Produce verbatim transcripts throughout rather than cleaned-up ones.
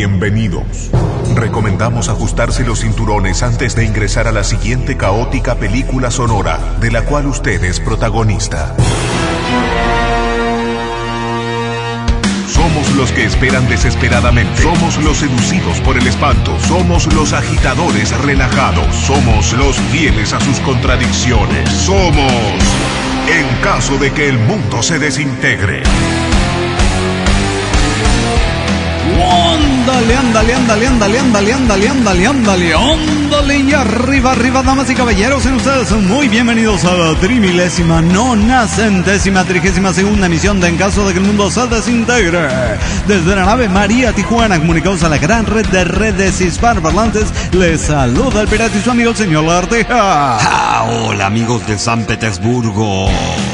bienvenidos. Recomendamos ajustarse los cinturones antes de ingresar a la siguiente caótica película sonora, de la cual usted es protagonista. Somos los que esperan desesperadamente. Somos los seducidos por el espanto. Somos los agitadores relajados. Somos los fieles a sus contradicciones. Somos, en caso de que el mundo se desintegre. Ándale, ándale, ándale, ándale, ándale, ándale, ándale, ándale, ándale, y arriba, arriba, damas y caballeros, en ustedes son muy bienvenidos a la trimilésima, nona, centésima, trigésima segunda emisión de En Caso de que el Mundo se Desintegre. Desde la nave María Tijuana, comunicados a la gran red de redes hispanoparlantes, les saluda el pirata y su amigo el señor Larteja. Ah, hola amigos de San Petersburgo.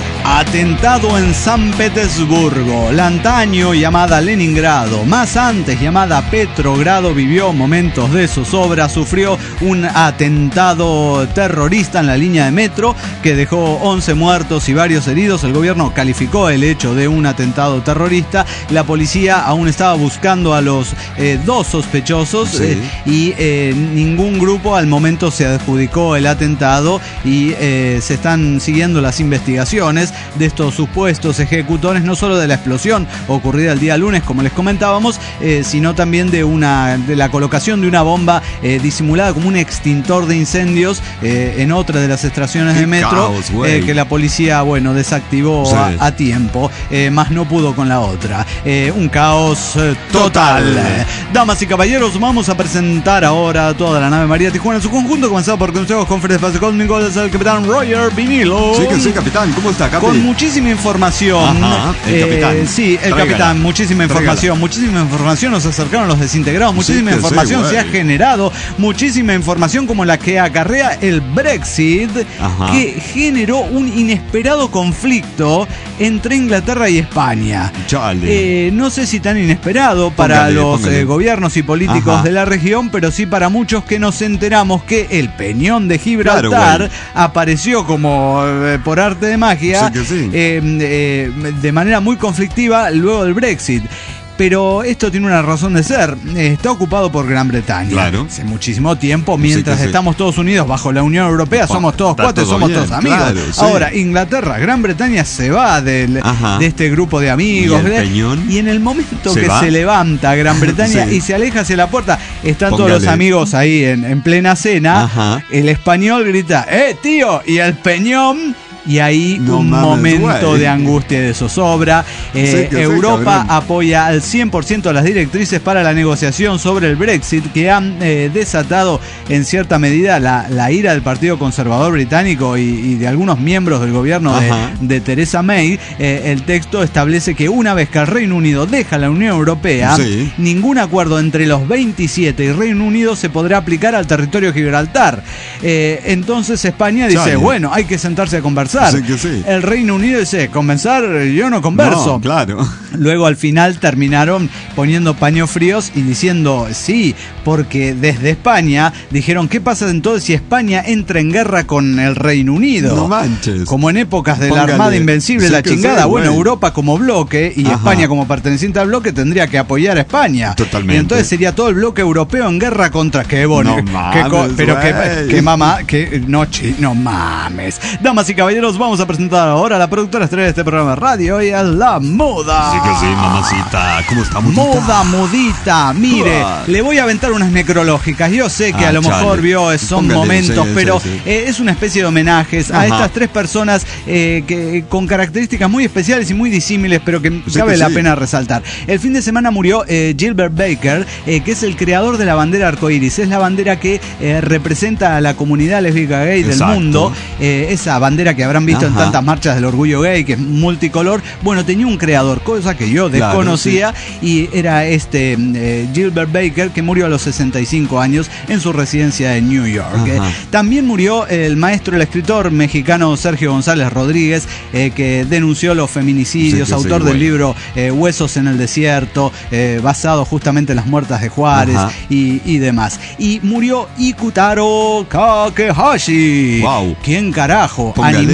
Atentado en San Petersburgo. La antaño llamada Leningrado, más antes llamada Petrogrado, vivió momentos de zozobra. Sufrió un atentado terrorista en la línea de metro que dejó once muertos y varios heridos. El gobierno calificó el hecho de un atentado terrorista. La policía aún estaba buscando a los eh, dos sospechosos, sí. eh, y eh, ningún grupo al momento se adjudicó el atentado y eh, se están siguiendo las investigaciones de estos supuestos ejecutores, no solo de la explosión ocurrida el día lunes, como les comentábamos, eh, sino también de una de la colocación de una bomba eh, disimulada como un extintor de incendios eh, en otra de las estaciones de metro, caos, eh, que la policía, bueno, desactivó sí. a, a tiempo, eh, más no pudo con la otra. Eh, un caos eh, total. total. Damas y caballeros, vamos a presentar ahora a toda la nave María Tijuana en su conjunto, comenzado por consejos, conferencias, espacio cósmico, desde el capitán Roger Vinilo. Sí, que sí, capitán. ¿Cómo está, capitán? Con muchísima información. Ajá, el capitán. Eh, sí, el Tráigala. capitán, muchísima información. Tráigala. Muchísima información, nos acercaron los desintegrados. Muchísima sí, información sí, se ha generado. Muchísima información como la que acarrea el Brexit, Ajá. que generó un inesperado conflicto entre Inglaterra y España. Eh, no sé si tan inesperado para póngale, los póngale. Eh, gobiernos y políticos Ajá. de la región, pero sí para muchos que nos enteramos que el peñón de Gibraltar claro, apareció como eh, por arte de magia. Sí, Sí. Eh, eh, de manera muy conflictiva luego del Brexit. Pero esto tiene una razón de ser. Está ocupado por Gran Bretaña. Claro. Hace muchísimo tiempo, mientras sí estamos sí. todos unidos bajo la Unión Europea, somos todos cuates, todo somos bien, todos amigos. Claro, sí. Ahora, Inglaterra, Gran Bretaña se va del, de este grupo de amigos. ¿Y, el y en el momento ¿Se que va? se levanta Gran Bretaña sí. y se aleja hacia la puerta, están Póngale. todos los amigos ahí en, en plena cena. Ajá. El español grita, ¡eh, tío! Y el peñón... Y ahí no un mames, momento güey. de angustia y de zozobra. Eh, sí, Europa sí, apoya al cien por ciento las directrices para la negociación sobre el Brexit, que han eh, desatado en cierta medida la, la ira del Partido Conservador británico y, y de algunos miembros del gobierno de, de Theresa May. Eh, el texto establece que una vez que el Reino Unido deja la Unión Europea, sí. ningún acuerdo entre los veintisiete y Reino Unido se podrá aplicar al territorio de Gibraltar. Eh, entonces España dice, Chale. bueno, hay que sentarse a conversar. Sí, que sí. El Reino Unido dice, conversar, yo no converso. No, claro. Luego al final terminaron poniendo paños fríos y diciendo sí, porque desde España dijeron, ¿qué pasa entonces si España entra en guerra con el Reino Unido? No manches. Como en épocas de Póngale. la Armada Invencible, sí, la chingada. Sí, bueno, Europa como bloque y Ajá. España como perteneciente al bloque tendría que apoyar a España. Totalmente. Y entonces sería todo el bloque europeo en guerra contra que bueno, no mames, que co- pero que, que mamá, que no, chi, no mames. Damas y caballeros, vamos a presentar ahora a la productora estrella de este programa de radio y a la Moda. Sí que sí, mamacita. ¿Cómo está, Modita? Moda, Modita. Mire, ah. le voy a aventar unas necrológicas. Yo sé que ah, a lo chale. mejor vio, son Póngale, momentos, sí, pero sí, sí. Eh, es una especie de homenajes Ajá. a estas tres personas eh, que con características muy especiales y muy disímiles, pero que sí cabe que la sí. pena resaltar. El fin de semana murió eh, Gilbert Baker, eh, que es el creador de la bandera arcoíris. Es la bandera que eh, representa a la comunidad lésbica gay Exacto. del mundo. Eh, esa bandera que habrán visto Ajá. en tantas marchas del orgullo gay, que es multicolor. Bueno, tenía un creador, cosa que yo desconocía, claro, sí. y era este eh, Gilbert Baker, que murió a los sesenta y cinco años en su residencia en New York. Eh, también murió el maestro, el escritor mexicano Sergio González Rodríguez, eh, que denunció los feminicidios, sí, autor sí, del libro eh, Huesos en el Desierto, eh, basado justamente en las muertas de Juárez y, y demás. Y murió Ikutaro Kakehashi. Wow. ¿Quién carajo? Póngale.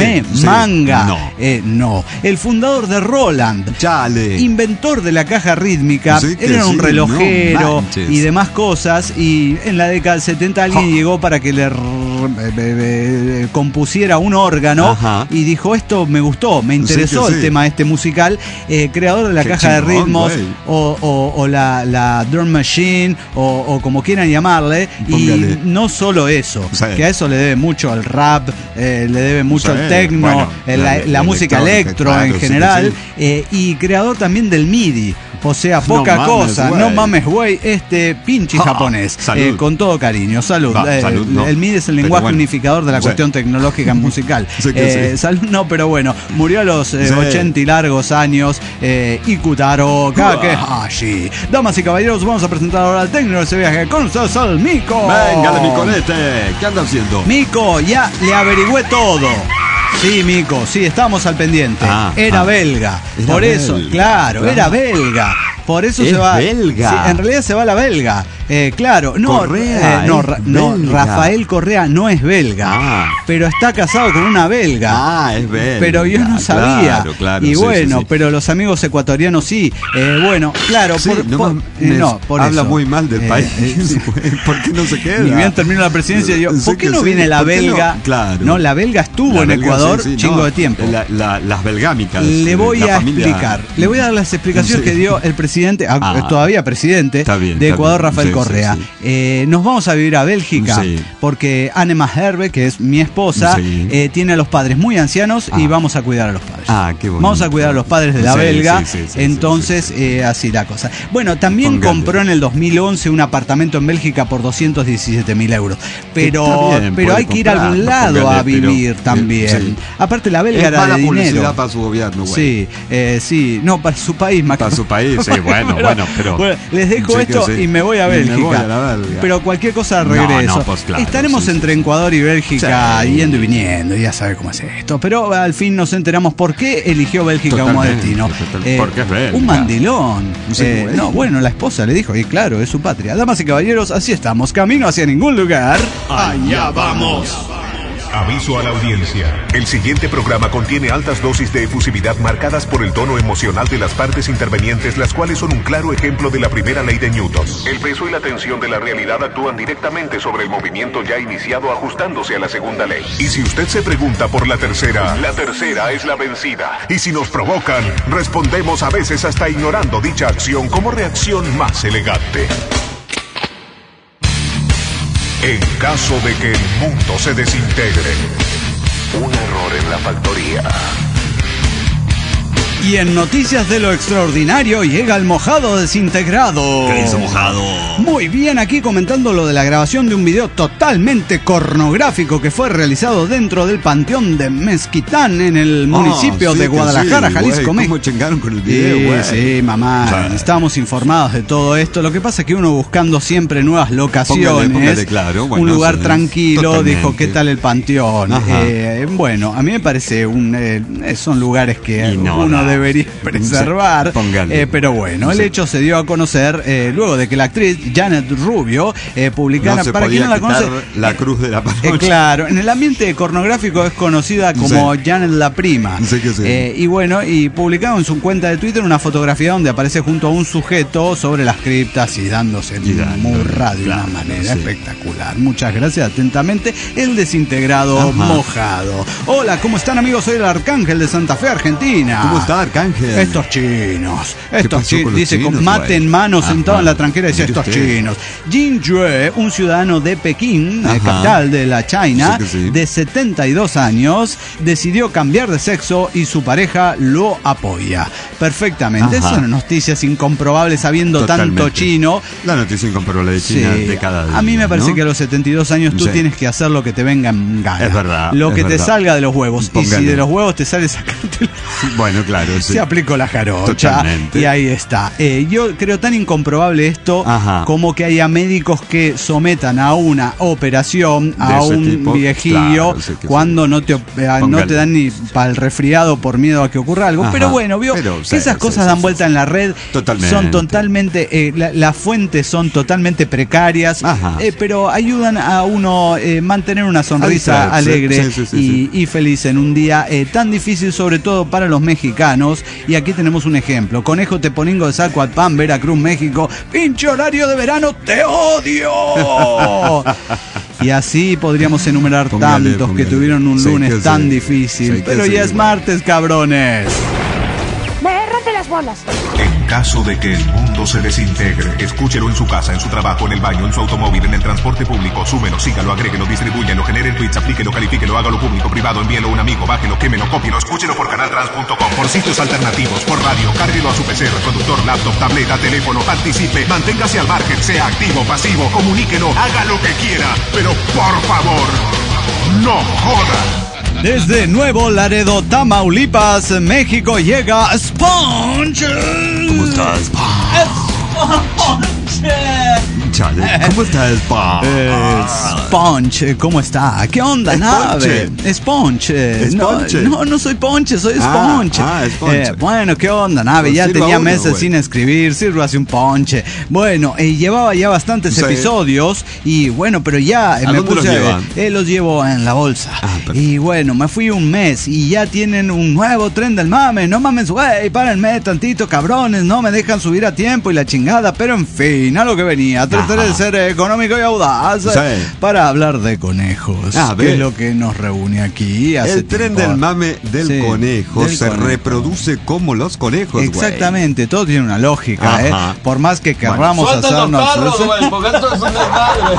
anime, sí. manga. No. Eh, no. El fundador de Roland. Chale. Inventor de la caja rítmica. Sí que Era un sí, relojero no y demás cosas. Y en la década del setenta alguien oh. llegó para que le r- eh, eh, compusiera un órgano. Ajá. Y dijo, esto me gustó, me interesó sí el sí. tema este musical. Eh, creador de la Qué caja chingón, de ritmos o, o, o la, la drum machine o, o como quieran llamarle. Póngale. Y no solo eso, sí. que a eso le debe mucho al rap, eh, le debe mucho sí. al techno, bueno, eh, la, la, la música electro claro, en general, sí, sí. Eh, y creador también del MIDI. O sea, poca no cosa, mames, no mames, güey, este pinche ah, japonés. Eh, con todo cariño, salud. Va, eh, salud no. El MIDI es el lenguaje bueno, unificador de la sí. cuestión tecnológica musical. Sí eh, sí. Salud no, pero bueno, murió a los eh, sí. ochenta y largos años. Eh, Ikutaro Kakehashi. Damas y caballeros, vamos a presentar ahora al técnico de ese viaje con ustedes al Mico. Venga, de Miconete, ¿qué anda haciendo? Mico, ya le averigüé todo. Sí, Mico, sí, estábamos al pendiente. Ah, era ah, belga. Era Por belga. eso, claro, claro, era belga. Por eso es se va. belga. Sí, en realidad se va a la belga. Eh, claro, no, Correa, eh, no, ra, no, Rafael Correa no es belga, ah. pero está casado con una belga. Ah, es belga. Pero yo no sabía. Claro, claro, y sí, bueno, sí, sí. pero los amigos ecuatorianos sí. Eh, bueno, claro, sí, por, no, por, eh, no, por habla eso. muy mal del eh, país. Eh, sí. ¿Por qué no se queda? Ni bien termino la presidencia. Yo, ¿Por qué no sí? viene la belga? No? Claro. No, la belga estuvo la en belga, Ecuador sí, sí, chingo no, de tiempo. La, la, las belgámicas. Le voy la a familia... explicar. Le voy a dar las explicaciones sí. que dio el presidente, ah, todavía presidente bien, de Ecuador, Rafael sí, Correa. Sí, sí. Eh, nos vamos a vivir a Bélgica sí. porque Anema Herbe, que es mi esposa, sí. eh, tiene a los padres muy ancianos ah. y vamos a cuidar a los padres. Ah, qué bonito. Vamos a cuidar a los padres de la sí, belga. Sí, sí, sí, entonces, sí, sí. Eh, así la cosa. Bueno, también Póngale. compró en el dos mil once un apartamento en Bélgica por doscientos diecisiete mil euros. Pero, bien, pero hay que ir a algún lado póngale, a vivir pero, también. Sí. Aparte, la belga es era mala de dinero. Para su gobierno, güey. Sí, eh, sí. No, para su país más Para que... su país, sí, bueno, pero, bueno, pero. Bueno, les dejo esto sí. y me voy a Bélgica. Me voy a la Belga. Pero cualquier cosa regreso. No, no, pues claro, Estaremos sí, entre sí. Ecuador y Bélgica sí. yendo y viniendo, ya sabe cómo es esto. Pero al fin nos enteramos por qué eligió Bélgica Totalmente, como destino. Eh, Porque es belga. Un mandilón. Sí, eh, bueno. No, bueno, la esposa le dijo, y claro, es su patria. Damas y caballeros, así estamos, camino hacia ningún lugar. Allá vamos. Aviso a la audiencia. El siguiente programa contiene altas dosis de efusividad marcadas por el tono emocional de las partes intervenientes, las cuales son un claro ejemplo de la primera ley de Newton. El peso y la tensión de la realidad actúan directamente sobre el movimiento ya iniciado, ajustándose a la segunda ley. Y si usted se pregunta por la tercera, la tercera es la vencida. Y si nos provocan, respondemos a veces hasta ignorando dicha acción como reacción más elegante. En caso de que el mundo se desintegre, un error en la factoría. Y en noticias de lo extraordinario llega el mojado desintegrado. ¿Qué hizo mojado? Muy bien, aquí comentando lo de la grabación de un video totalmente pornográfico que fue realizado dentro del Panteón de Mezquitán en el municipio oh, sí, de Guadalajara, sí, Jalisco, México. ¿Cómo chingaron con el video, Sí, sí, mamá, o sea, estábamos informados de todo esto. Lo que pasa es que uno buscando siempre nuevas locaciones, póngale, póngale, claro, bueno, un lugar sí, tranquilo, totalmente. Dijo, ¿qué tal el Panteón? Eh, bueno, a mí me parece, un, eh, son lugares que no, uno no. debería preservar, eh, pero bueno, el sí. hecho se dio a conocer eh, luego de que la actriz Janet Rubio eh, publicara, no se para quien no la conoce, la cruz de la eh, claro, en el ambiente pornográfico es conocida como sí. Janet la Prima, sí que sí. eh, y bueno, y publicaba en su cuenta de Twitter una fotografía donde aparece junto a un sujeto sobre las criptas y dándose y murra de claro, una manera sí. espectacular. Muchas gracias, atentamente, el desintegrado Ajá. mojado. Hola, ¿cómo están, amigos? Soy el Arcángel de Santa Fe, Argentina. ¿Cómo está, Arcángel? Estos chinos, estos chinos, dice chinos, con mate wey? en mano, Ajá. sentado en la tranquera, decía estos usted? chinos. Jin Yue, un ciudadano de Pekín, Ajá. capital de la China, sí sí. de setenta y dos años, decidió cambiar de sexo y su pareja lo apoya. Perfectamente, Ajá. son noticias incomprobables habiendo Totalmente. tanto chino. La noticia incomprobable de China sí. de cada día. A mí me parece ¿no? que a los setenta y dos años tú sí. tienes que hacer lo que te venga en gana. Es verdad. Lo es que verdad. te salga de los huevos. Póngale. Y si de los huevos te sale sacarte. Bueno, claro. Claro, sí. Se aplicó la jarocha. Totalmente. Y ahí está. Eh, yo creo tan incomprobable esto Ajá. como que haya médicos que sometan a una operación De a ese un tipo, viejillo claro, sí que cuando sí. no te, eh, no te dan ni para el resfriado por miedo a que ocurra algo. Ajá. Pero bueno, vio Pero, que sí, esas sí, cosas sí, dan sí, vuelta sí. en la red. Totalmente. Son totalmente, eh, la- las fuentes son totalmente precarias, Ajá. eh, pero ayudan a uno eh, mantener una sonrisa Distraerse. alegre Sí, sí, sí, y, sí. y feliz en un día eh, tan difícil, sobre todo para los mexicanos. Y aquí tenemos un ejemplo. Conejo Teponingo de Zacualpan, Veracruz, México. ¡Pinche horario de verano! ¡Te odio! Y así podríamos enumerar Póngale, tantos póngale. que tuvieron un Sí, lunes que tan sí. difícil. Sí, que Pero sí, ya es bueno. martes, cabrones. Me rompe las bolas. En caso de que el mundo se desintegre, escúchelo en su casa, en su trabajo, en el baño, en su automóvil, en el transporte público. Súmelo, sígalo, agréguelo, distribúyelo, genere tweets, aplíquelo, califíquelo, hágalo público, privado, envíelo a un amigo, bájelo, quémelo, cópielo, escúchelo por canaltrans punto com, por sitios alternativos, por radio, cárguelo a su P C, reproductor, laptop, tableta, teléfono, participe, manténgase al margen, sea activo, pasivo, comuníquelo, haga lo que quiera, pero por favor, no joda. Desde Nuevo Laredo, Tamaulipas, México, llega Sponge. ¿Cómo estás? Sponge. Chale, ¿cómo estás, pa? Eh, Sponge, ¿cómo está? ¿Qué onda, nave? Sponge. eh, no, Sponge. no, no soy Ponche, soy Ah, Sponge. ah, Sponge. Eh, bueno, ¿qué onda, nave? Pues ya sirva tenía uno, meses güey. sin escribir, sírvase un ponche. Bueno, eh, llevaba ya bastantes Sí. episodios y bueno, pero ya eh, ¿A me dónde los puse, llevan? eh, los llevo en la bolsa. Ah, perfecto. Y bueno, me fui un mes y ya tienen un nuevo tren del mame. No mames, güey, párenme tantito, cabrones, no me dejan subir a tiempo y la chingada, pero en fin, a lo que venía. Trataré Ajá. de ser económico y audaz Sí. para hablar de conejos, Ah, que ve. es lo que nos reúne aquí hace El tren tiempo. del mame del Sí, conejo del se conejo. reproduce como los conejos, güey. Exactamente, todo tiene una lógica, ¿eh? Ajá. Por más que querramos hacernos... porque esto es un desmadre.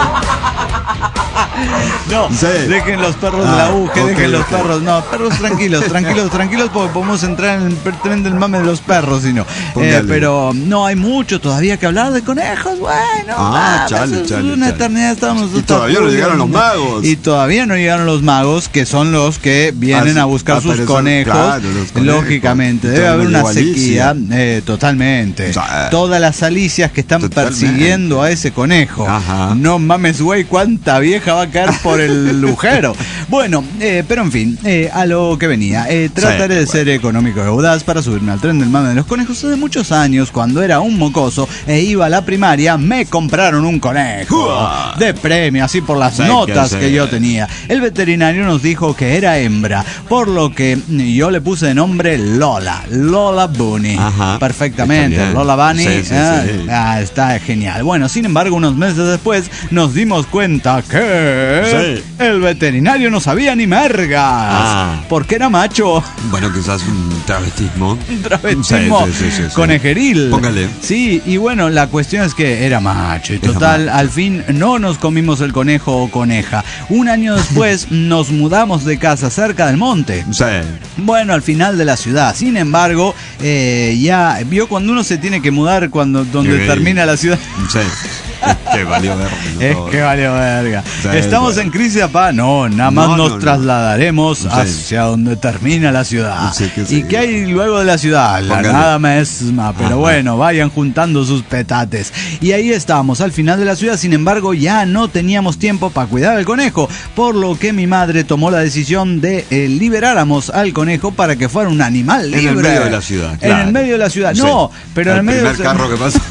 No, Sí. dejen los perros Ah, de la U, que ok, dejen los ok. perros. No, perros tranquilos, tranquilos, tranquilos, porque podemos entrar en el tren del mame de los perros, si no. Eh, Póngale. pero no hay mucho todavía que hablar de conejos, bueno. Ah, mames, chale, es chale, una chale. eternidad estamos Y todavía no hasta llegaron julio. los magos. Y todavía no llegaron los magos, que son los que vienen Ah, a buscar a sus aparecer, conejos. claro, los conejos. Lógicamente, Y debe todavía haber no una llegó sequía, Alicia. eh, totalmente. O sea, Todas las alicias que están totalmente. persiguiendo a ese conejo. Ajá. No mames, güey, cuánta vieja va a caer por el agujero. Bueno, eh, pero en fin, eh, a lo que venía. Eh, trataré Sí, de ser económico y audaz para subirme al tren del mame de los conejos. Hace muchos años, cuando era un mocoso e iba a la primaria, me compraron un conejo Uah. de premio, así por las Sí, notas que que sí. yo tenía. El veterinario nos dijo que era hembra, por lo que yo le puse de nombre Lola, Lola Bunny. Ajá. Perfectamente, Está bien. Lola Bunny. Sí, sí, ah, sí. ah, está genial. Bueno, sin embargo, unos meses después nos dimos cuenta que Sí. el veterinario no sabía ni mergas, Ah. porque era macho. Bueno, quizás un travestismo. Un travestismo Sí, sí, sí, sí, sí. conejeril. Póngale. Sí, y bueno, la cuestión es que era macho. Y Era total, macho. al fin no nos comimos el conejo o coneja. Un año después nos mudamos de casa cerca del monte. Sí. Bueno, al final de la ciudad. Sin embargo, eh, ya vio cuando uno se tiene que mudar cuando donde Sí. termina la ciudad. Sí. Es que valió ver. Es que valió verga. Sí, ¿Estamos bueno. en crisis, papá? No, nada más No, nos no, no. trasladaremos Sí. hacia donde termina la ciudad. Sí, que ¿Y sí. qué hay luego de la ciudad? La Póngale. nada misma. Pero Ajá. bueno, vayan juntando sus petates. Y ahí estábamos, al final de la ciudad. Sin embargo, ya no teníamos tiempo para cuidar al conejo. Por lo que mi madre tomó la decisión de eh, liberáramos al conejo para que fuera un animal En libre. el medio de la ciudad, En claro. el medio de la ciudad. Sí. No, pero en el medio primer de carro que pasó.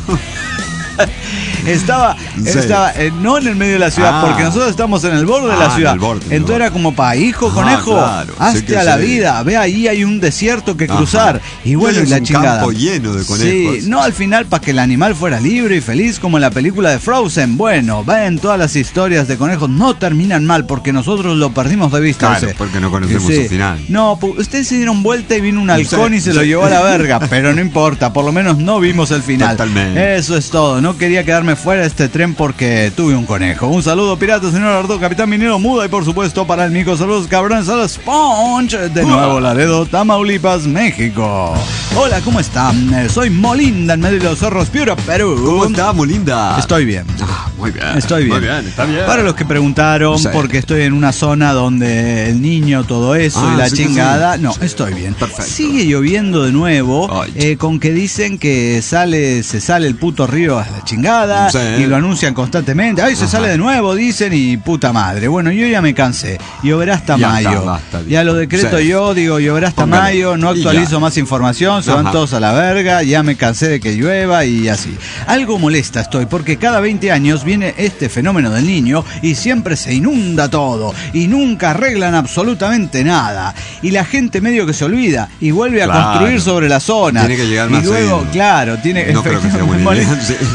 Estaba, Sí. estaba eh, no en el medio de la ciudad, Ah. porque nosotros estamos en el borde de la Ah, en ciudad. el borde, en el Entonces borde. era como para hijo, Ah, conejo, claro, hazte sí que a la sí. vida. Ve, ahí hay un desierto que Ajá. cruzar. Y bueno, Y y es la un chingada. campo lleno de conejos. Sí, no al final para que el animal fuera libre y feliz como en la película de Frozen. Bueno, ven, todas las historias de conejos no terminan mal porque nosotros lo perdimos de vista. Claro, ese. porque no conocemos Sí. su final. No, pu- ustedes se dieron vuelta y vino un halcón Sí, y se sí. lo llevó a la verga, pero no importa, por lo menos no vimos el final. Totalmente. Eso es todo. No quería quedarme fuera de este tren porque tuve un conejo. Un saludo, pirata, señor Ardo, capitán minero muda y por supuesto para el mico. Saludos, cabrones, a la Sponge de Nuevo Laredo, Tamaulipas, México. Hola, ¿cómo están? Eh, Soy Molinda en medio de los zorros, Piura, Perú. ¿Cómo está, Molinda? Estoy bien. Ah, Muy bien. Estoy bien. Muy bien, está bien. Para los que preguntaron, Sí. porque estoy en una zona donde el niño, todo eso Ah, y la sí que chingada. sí. No, Sí. estoy bien. Perfecto. Sigue lloviendo de nuevo, Ay. eh, con que dicen que sale, se sale el puto río a la chingada Sí. y lo anuncian constantemente. Ay, se Ajá. sale de nuevo, dicen, y puta madre. Bueno, yo ya me cansé. Lloverá hasta Ya mayo. está, basta, ya lo listo. decreto Sí. yo, digo, lloverá hasta Póngale. mayo, no Y actualizo ya. más información, se van Ajá. todos a la verga, ya me cansé de que llueva y así. Algo molesta estoy, porque cada veinte años viene este fenómeno del niño y siempre se inunda todo y nunca arreglan absolutamente nada. Y la gente medio que se olvida y vuelve a Claro. construir sobre la zona. Tiene que llegar y más luego, seguido. claro, tiene No creo que sea buena me idea. molesta. Sí.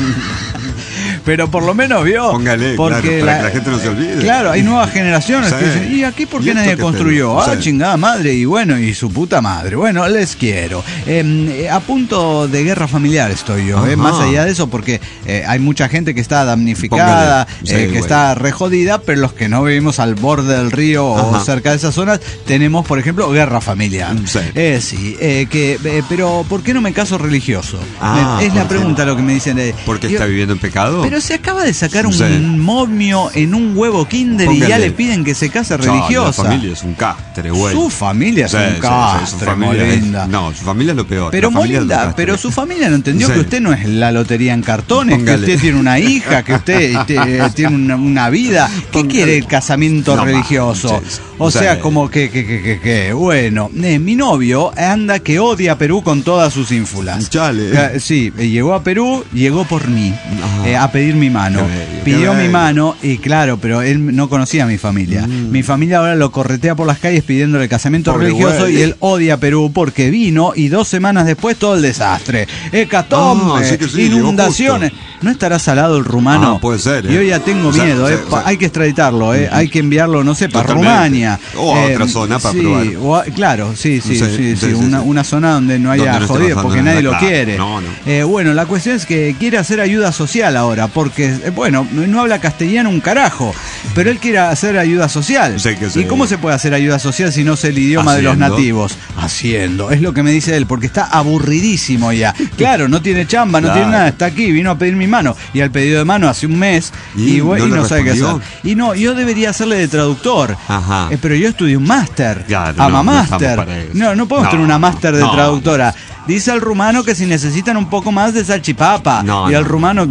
Pero por lo menos vio. Póngale, porque claro, para que la gente no se olvide. Claro, hay nuevas generaciones Sí. que dicen, ¿y aquí por ¿Y qué esto nadie qué construyó? tenés? Ah, Sí. chingada madre, y bueno, y su puta madre. Bueno, les quiero. Eh, a punto de guerra familiar estoy yo, eh, Ajá. más allá de eso, porque eh, hay mucha gente que está damnificada, Póngale. Sí, eh, que güey. está re jodida, pero los que no vivimos al borde del río o Ajá. cerca de esas zonas, tenemos, por ejemplo, guerra familiar. Sí. Eh, sí, eh, que, eh, pero ¿por qué no me caso religioso? Ah, Me- es la ¿por qué pregunta no? lo que me dicen. eh. ¿Porque Yo- está viviendo en pecado? pero se acaba de sacar un Sí. momio en un huevo kinder y ya Póngale. le piden que se case Chao, religiosa. La familia es un castre, güey. Su familia es Sí, un sí, sí, su castre, familia es- Molinda. No, su familia es lo peor. Pero La familia es lo Molinda, castre. pero su familia no entendió Sí. que usted no es la lotería en cartones, Póngale. que usted tiene una hija, que usted te- tiene una, una vida. ¿Qué Póngale. quiere el casamiento No religioso? manches. O sea, Sí. como que, que, que, que, que, bueno, eh, mi novio anda que odia a Perú con todas sus ínfulas. Chale. Eh, Sí, eh, llegó a Perú, llegó por mí, Ajá. eh, a pedir mi mano. Qué bello, Pidió qué mi bello. mano y claro, pero él no conocía a mi familia. Mm. Mi familia ahora lo corretea por las calles pidiéndole casamiento Pobre religioso güey. y él odia a Perú porque vino y dos semanas después todo el desastre. Hecatombe, Ah, sí que sí, inundaciones. llegó ¿No estará salado el rumano? Ah, puede ser, ¿eh? Yo ya tengo O sea, miedo, o sea, eh. o sea. hay que extraditarlo, eh. hay que enviarlo, no sé, para Totalmente. Rumania. O a otra zona para sí, probar. o a- claro, sí, sí, Sí, sí, sí, sí, sí, una, sí. una zona donde no haya Donde no esté jodido, pasando porque nada, nadie lo claro. quiere. No, no. Eh, bueno, la cuestión es que quiere hacer ayuda social ahora, porque, eh, bueno, no habla castellano un carajo, pero él quiere hacer ayuda social. Sí que sí. ¿Y cómo se puede hacer ayuda social si no es el idioma de los Haciendo. nativos? Haciendo, es lo que me dice él, porque está aburridísimo ya. Claro, no tiene chamba, no Claro. tiene nada, está aquí, vino a pedir mi mano, y al pedido de mano hace un mes, y, ¿Y bueno, no y le no sabe qué hacer. respondió? Y no, yo debería hacerle de traductor. Ajá. Eh, pero yo estudié un máster. Claro, Ama no, no estamos máster. para eso. No, no podemos No, tener una máster de no. traductora. Dice al rumano que si necesitan un poco más de salchipapa. No, y al no. rumano.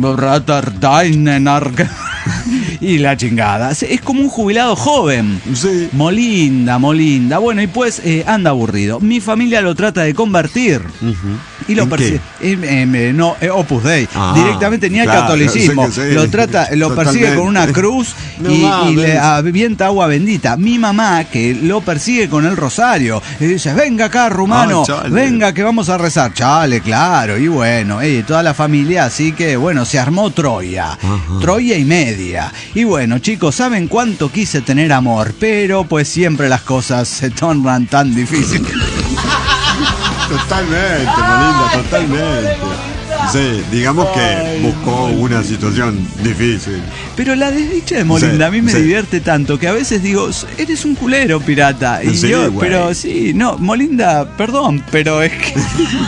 Y la chingada. Es como un jubilado joven. Sí. Molinda, Molinda. Bueno, y pues eh, anda aburrido. Mi familia lo trata de convertir. Y lo ¿En persigue. eh, eh, no, eh, Opus Dei. Ah, Directamente ni al claro, catolicismo. sé que sí. Lo trata, lo persigue con una cruz No y, y mames. le avienta agua bendita. Mi mamá, que lo persigue con el rosario, y dice: venga acá, rumano, Ah, chale. venga que vamos a rezar. Chale, claro. Y bueno, eh, toda la familia, así que bueno, se armó Troya. Ajá. Troya y media. Y bueno, chicos, ¿saben cuánto quise tener amor? Pero pues siempre las cosas se tornan tan difíciles. Totalmente, Molinda, totalmente. Sí, digamos que buscó una situación difícil. Pero la desdicha de Molinda Sí, a mí me sí. divierte tanto que a veces digo, eres un culero, pirata. Y Sí, yo, güey. pero sí, no, Molinda, perdón, pero es que.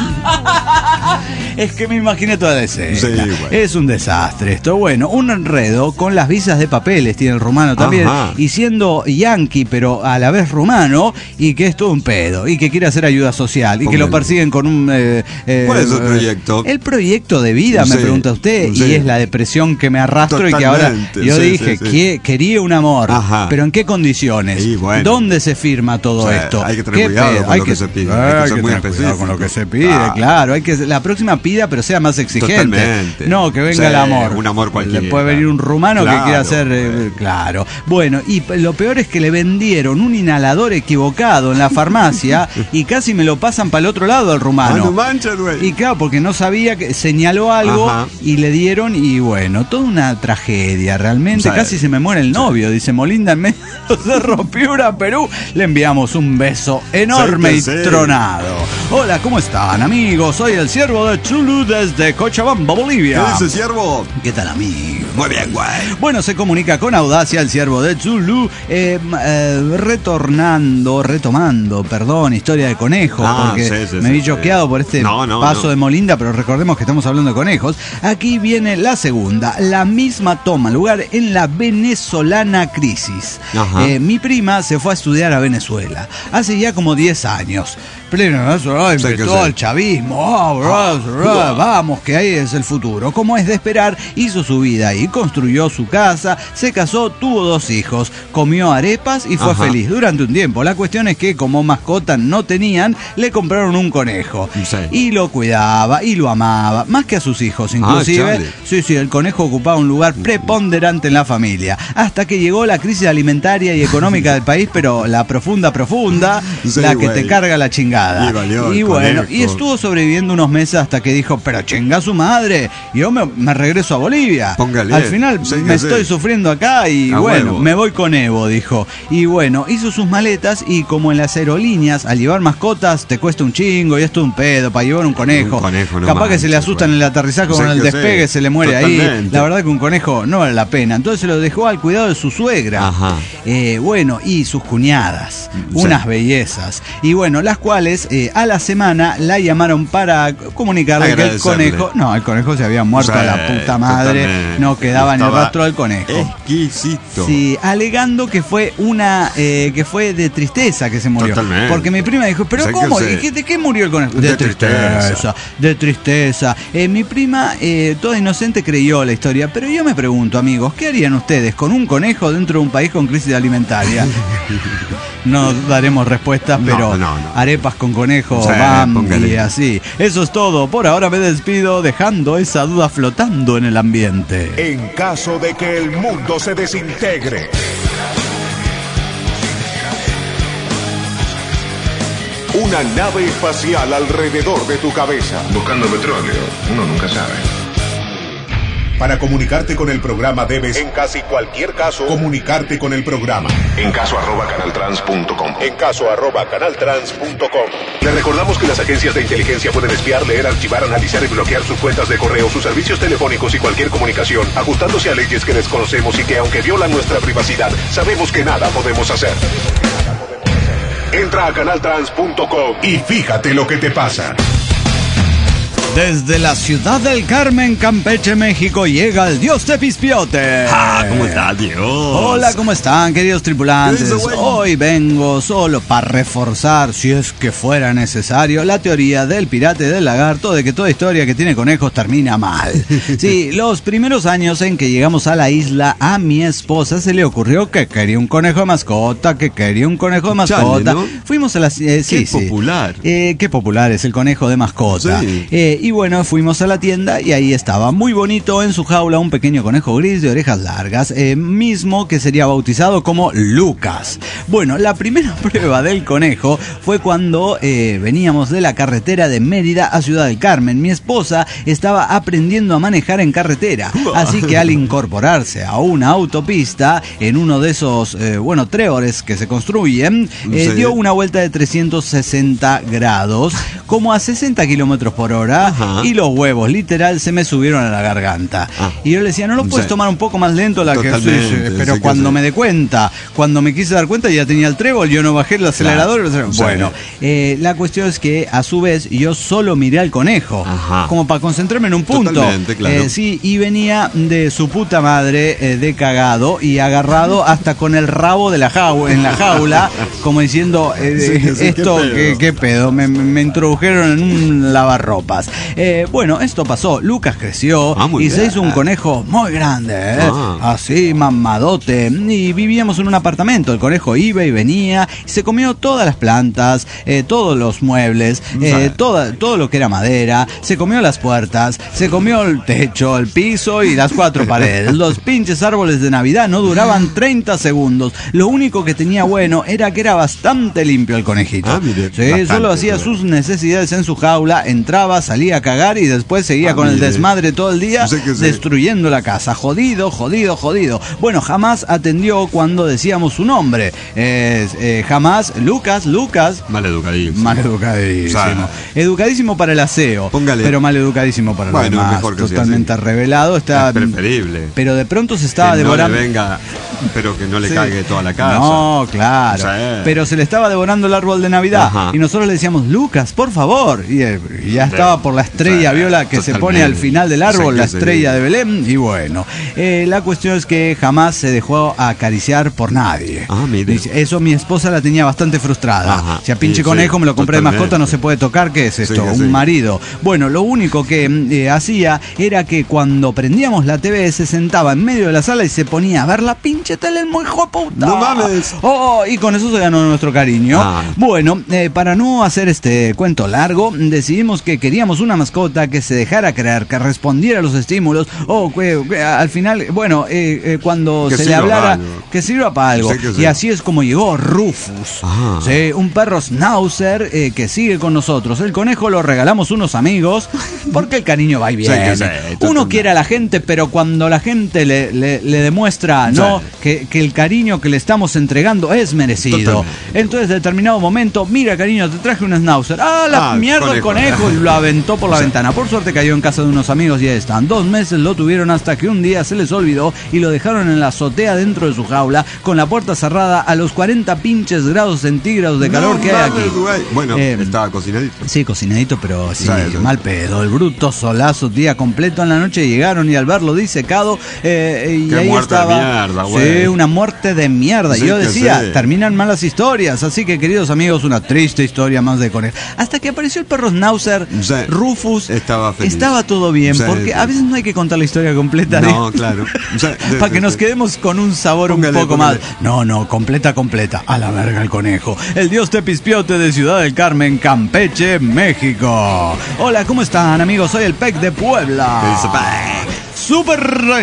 Es que me imaginé toda la escena. Sí, güey. Es un desastre esto. Bueno, un enredo con las visas de papeles tiene el rumano también. Ajá. Y siendo yanqui, pero a la vez rumano, y que es todo un pedo. Y que quiere hacer ayuda social. Y que lo Póngale. persiguen con un. eh, eh, ¿Cuál es el eh, proyecto? El proyecto de vida, me Sí, pregunta usted. sí. Y es la depresión que me arrastro y que ahora. Totalmente, Yo sí, dije sí, sí. que quería un amor. Ajá. Pero ¿en qué condiciones? Y bueno. ¿Dónde se firma todo Sí, esto? hay que tener ¿Qué cuidado pedo? con lo que se pide, hay que ser muy tener cuidado con lo que se específico. pide, Ah. claro. Hay que la próxima pida, pero sea más exigente. Totalmente. No, que venga Sí, el amor. un amor cualquiera. Le puede venir un rumano Claro, que quiera hacer. eh, güey. claro. Bueno, y p- lo peor es que le vendieron un inhalador equivocado en la farmacia y casi me lo pasan para el otro lado al Ah, rumano. no manches, güey. Y claro, porque no sabía que señaló algo Ajá. y le dieron, y bueno, toda una tragedia, realmente. Sí. Casi se me muere el novio, dice Molinda en medio de Ropiura, Perú. Le enviamos un beso enorme Sí, y que sí. tronado. Hola, ¿cómo están, amigos? Soy el siervo de Chulu desde Cochabamba, ¿Qué Bolivia. dice, siervo? ¿Qué tal, amigos? Muy bien, güey. Bueno, se comunica con audacia el siervo de Zulu, eh, eh, retornando, retomando, perdón, historia de conejos, Ah, porque sí, sí, me sí, vi sí. choqueado por este No, no, paso no. de Molinda, pero recordemos que estamos hablando de conejos. Aquí viene la segunda. La misma toma lugar en la venezolana crisis. Ajá. Eh, mi prima se fue a estudiar a Venezuela hace ya como diez años. Pleno, eso, Sí, que empezó sí. el chavismo, oh, bro, bro, vamos, que ahí es el futuro. Como es de esperar, hizo su vida ahí, construyó su casa, se casó, tuvo dos hijos, comió arepas y fue Ajá. feliz durante un tiempo. La cuestión es que como mascota no tenían, le compraron un conejo. Sí. Y lo cuidaba y lo amaba, más que a sus hijos inclusive. Charlie. Sí, sí, el conejo ocupaba un lugar preponderante en la familia. Hasta que llegó la crisis alimentaria y económica del país, pero la profunda, profunda, Sí, la que güey. te carga la chingada. Y valió Y el bueno, conejo. y estuvo sobreviviendo unos meses hasta que dijo, pero chinga su madre, yo me, me regreso a Bolivia. Póngale. Al final Sí, me sí. estoy sufriendo acá y A bueno, huevo. me voy con Evo, dijo. Y bueno, hizo sus maletas y como en las aerolíneas, al llevar mascotas te cuesta un chingo y esto es un pedo para llevar un conejo. Un conejo, no Capaz que se le manches, asustan güey. en el aterrizaje Sí, con el que sí. despegue, se le muere ahí. Totalmente. La verdad que un conejo no vale la pena. Entonces se lo dejó al cuidado de su suegra. Ajá. Eh, bueno, y sus cuñadas, Sí. unas bellezas. Y bueno, las cuales eh, a la semana la llamaron para comunicarle que el Agradecerle. conejo, no, el conejo se había muerto Sí, a la puta madre, totalmente. no quedaba ni el Estaba rastro del conejo. Exquisito. Sí, alegando que fue una eh, que fue de tristeza que se murió. Totalmente. Porque mi prima dijo, pero Sí, que ¿cómo? sí. ¿De qué, de qué murió el conejo? De tristeza. de tristeza. Eh, mi prima, eh, toda inocente, creyó la historia, pero yo me pregunto, amigos, ¿qué harían ustedes con un conejo dentro de un país con crisis alimentaria? No daremos respuestas, No, pero no, no. arepas con conejo, Sí, bam, póngale. y así. Eso es todo. Por ahora me despido dejando esa duda flotando en el ambiente. En caso de que el mundo se desintegre. Una nave espacial alrededor de tu cabeza. Buscando petróleo, uno nunca sabe. Para comunicarte con el programa debes, en casi cualquier caso, comunicarte con el programa. En caso arroba canaltrans punto com. En caso arroba canaltrans punto com. Le recordamos que las agencias de inteligencia pueden espiar, leer, archivar, analizar y bloquear sus cuentas de correo, sus servicios telefónicos y cualquier comunicación, ajustándose a leyes que desconocemos y que, aunque violan nuestra privacidad, sabemos que nada podemos hacer. Entra a canaltrans punto com y fíjate lo que te pasa. Desde la ciudad del Carmen, Campeche, México, llega el dios Tepispiote. Ah, ¿cómo está, Dios? Hola, ¿cómo están, queridos tripulantes? ¿Qué dice, güey? Hoy vengo solo para reforzar, si es que fuera necesario, la teoría del pirata y del lagarto de que toda historia que tiene conejos termina mal. Sí, los primeros años en que llegamos a la isla, a mi esposa se le ocurrió que quería un conejo de mascota, que quería un conejo de mascota. Chale, ¿no? Fuimos a la... Eh, sí, Qué sí. popular. Eh, qué popular es el conejo de mascota. Sí. Eh, y bueno, fuimos a la tienda y ahí estaba muy bonito en su jaula un pequeño conejo gris de orejas largas, eh, mismo que sería bautizado como Lucas. Bueno, la primera prueba del conejo fue cuando eh, veníamos de la carretera de Mérida a Ciudad del Carmen. Mi esposa estaba aprendiendo a manejar en carretera, así que al incorporarse a una autopista en uno de esos, eh, bueno, trébores que se construyen, eh, Sí. dio una vuelta de trescientos sesenta grados, como a sesenta kilómetros por hora. Ajá. Y los huevos, literal, se me subieron a la garganta. Ah. Y yo le decía, ¿no lo puedes Sí. tomar un poco más lento? La que sí, Totalmente, sí, pero sí que cuando sí. me dé cuenta, cuando me quise dar cuenta, ya tenía el trébol, yo no bajé el acelerador. Claro. Bueno, eh, la cuestión es que a su vez yo solo miré al conejo, Ajá. como para concentrarme en un punto. Totalmente, claro. Eh, sí, y venía de su puta madre eh, de cagado y agarrado hasta con el rabo de la jaula, en la jaula, como diciendo, eh, Sí, sí, esto, qué pedo. ¿qué, qué pedo? Me, me introdujeron en un lavarropas. Eh, bueno, esto pasó. Lucas creció Ah, muy y se bien. hizo un conejo muy grande, ¿eh? Ah. Así, mamadote. Y vivíamos en un apartamento. El conejo iba y venía y se comió todas las plantas, eh, todos los muebles, eh, Sí. toda, todo lo que era madera. Se comió las puertas, se comió el techo, el piso y las cuatro paredes. Los pinches árboles de Navidad no duraban treinta segundos. Lo único que tenía bueno era que era bastante limpio el conejito. Ah, mire, sí, bastante, solo hacía sí. sus necesidades en su jaula, entraba, salía salía a cagar y después seguía ah, con mire. el desmadre todo el día, sí que sí. destruyendo la casa. Jodido, jodido, jodido. Bueno, jamás atendió cuando decíamos su nombre. Eh, eh, jamás, Lucas, Lucas. Maleducadísimo. Maleducadísimo. O sea, educadísimo para el aseo. Póngale. Pero maleducadísimo para bueno, los demás. mejor que Totalmente así. revelado. Está, es preferible. Pero de pronto se estaba que devorando. No le venga, pero que no le Sí. caiga toda la casa. No, claro. O sea, pero se le estaba devorando el árbol de Navidad. Ajá. Y nosotros le decíamos, Lucas, por favor. Y, eh, y ya estaba por la estrella, Sí, viola que totalmente. se pone al final del árbol, Sí, la sí. estrella de Belén. Y bueno, eh, la cuestión es que jamás se dejó acariciar por nadie. Ah, mire. Dice, eso mi esposa la tenía bastante frustrada. Ajá. Si a pinche Sí, conejo sí, me lo compré de totalmente. mascota, no se puede tocar. ¿Qué es esto? Sí, que Un sí. marido. Bueno, lo único que eh, hacía era que cuando prendíamos la T V se sentaba en medio de la sala y se ponía a ver la pinche tele, el muy hijo de puta. No mames. Oh, y con eso se ganó nuestro cariño. Ah. Bueno, eh, para no hacer este cuento largo, decidimos que queríamos una mascota que se dejara creer, que respondiera a los estímulos, o que, que al final, bueno, eh, eh, cuando Que se le sirva hablara, para algo. que sirva para algo. Sí, que sí. Y así es como llegó Rufus. Ah. Sí, un perro schnauzer eh, que sigue con nosotros. El conejo lo regalamos unos amigos, porque el cariño va y Sí, viene. que sí, Uno totalmente. quiere a la gente, pero cuando la gente le, le, le demuestra no Sí. que, que el cariño que le estamos entregando es merecido. Totalmente. Entonces, en determinado momento, mira, cariño, te traje un schnauzer. ¡Ah, la Ah, mierda el conejo. conejo! Y lo aventó por la Sí. ventana. Por suerte cayó en casa de unos amigos y ahí están. Dos meses lo tuvieron hasta que un día se les olvidó y lo dejaron en la azotea dentro de su jaula con la puerta cerrada a los cuarenta pinches grados centígrados de calor No que hay mames, aquí. güey. Bueno, Eh, estaba cocinadito. Sí, cocinadito, pero sí, Sí, sí. mal pedo. El bruto solazo, día completo en la noche llegaron y al verlo disecado, eh, y Qué ahí muerte de estaba. mierda, sí, güey. una muerte de mierda. Sí, Yo que decía, sí. terminan malas historias. Así que, queridos amigos, una triste historia más de conejo. Hasta que apareció el perro Schnauzer, Sí. Rufus. Estaba feliz. Estaba todo bien, Sí, porque sí. a veces no hay que contar la historia completa. No, claro. O sea, de- Para que de- nos quedemos con un sabor Póngale, un poco póngale. más. No, no, completa, completa. A la verga el conejo. El dios Tepispiote de Ciudad del Carmen, Campeche, México. Hola, ¿cómo están, amigos? Soy el P E C de Puebla. ¿Qué dice, P Super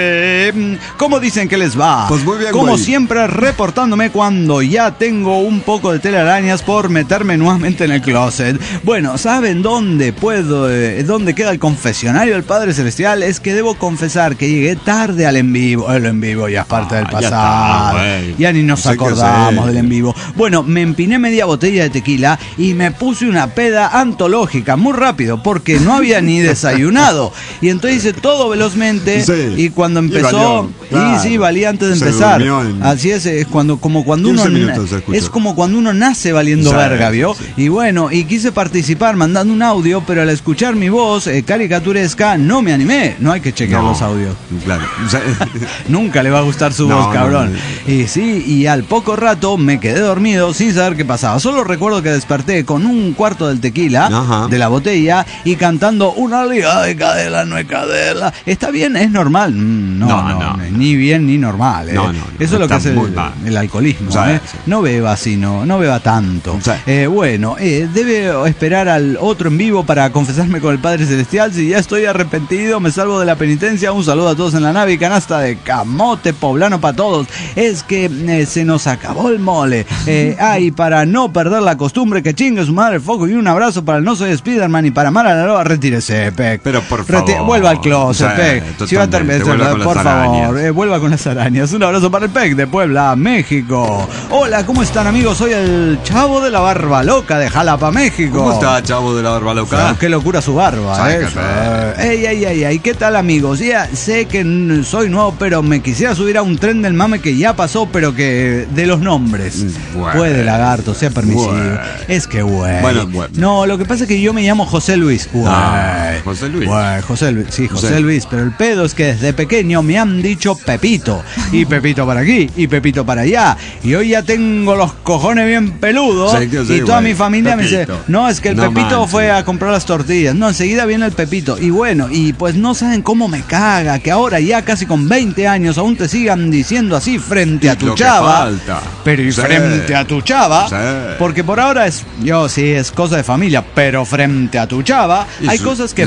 nave. ¿Cómo dicen que les va? Pues muy bien, Como güey. siempre, reportándome cuando ya tengo un poco de telarañas por meterme nuevamente en el closet. Bueno, ¿saben dónde puedo, eh, dónde queda el confesionario del Padre Celestial? Es que debo confesar que llegué tarde al en vivo. El en vivo ya es parte Ah, del ya está, pasado. güey. Ya ni nos Sé que acordamos sé. del en vivo. Bueno, me empiné media botella de tequila y me puse una peda antológica muy rápido porque no había ni desayunado. Y entonces hice todo velozmente Sí. y cuando Y empezó, valió, y claro. sí, valía antes de Se empezar. durmió en Así es, es cuando como cuando uno quince minutos se escuchó. es como cuando uno nace valiendo Sí, verga, ¿vio? sí. Y bueno, y quise participar mandando un audio, pero al escuchar mi voz eh, caricaturesca no me animé. No hay que chequear No, los audios. Claro. O sea, Nunca le va a gustar su No, voz, no, cabrón. no. Y sí, y al poco rato me quedé dormido sin saber qué pasaba. Solo recuerdo que desperté con un cuarto del tequila Ajá. de la botella y cantando una liga de cadela, no es cadela. ¿Está bien? ¿Es normal? Mm, No, no, No, no. ni bien ni normal. ¿eh? No, no, no, Eso es lo que está hace muy el, mal. el alcoholismo. O sea, ¿eh? sí. No beba así, no, no beba tanto. Sí. Eh, bueno, eh, debe esperar al otro en vivo para confesarme con el Padre Celestial. Si ya estoy arrepentido, me salvo de la penitencia. Un saludo a todos en la nave y canasta de camote poblano para todos. Es que eh, se nos acabó el mole. Eh, ah, y para no perder la costumbre, que chingue su madre el foco, y un abrazo para el No Soy Spiderman y para Mara la Loba, retírese, Pec. Pero por Reti- favor. Vuelva al closet, Sí, Pec. Si va a totalmente. terminar, Vuelva con por las favor, arañas. eh, vuelva con las arañas. Un abrazo para el Pec de Puebla, México. Hola, ¿cómo están, amigos? Soy el Chavo de la Barba Loca de Jalapa, México. ¿Cómo está, chavo de la barba loca? Ah, qué locura su barba, Sácate. eh. Ey, ey, ey, ey, ¿qué tal, amigos? Ya sé que n- soy nuevo, pero me quisiera subir a un tren del mame que ya pasó, pero que de los nombres. Bueno. Puede, lagarto, sea permisivo. Bueno. Es que güey. Bueno, bueno. No, lo que pasa es que yo me llamo José Luis. Güey. Ah, José Luis. Güey, José Luis, sí, José Sí. Luis, pero el pedo es que desde pequeño me han dicho Pepito. Y Pepito para aquí, y Pepito para allá. Y hoy ya tengo los cojones bien peludos. Sí, que sí, y toda güey. mi familia me dice, Pepito. no, es que el No Pepito manches. fue a comprar las tortillas. No, enseguida viene el Pepito. Y bueno, y pues no saben cómo me caga que ahora ya casi con veinte años aún te sigan diciendo así frente a tu Lo que chava. falta. Pero y Sí. frente a tu chava. Sí. Porque por ahora es, yo sí, es cosa de familia, pero frente a tu chava Y hay su- cosas que la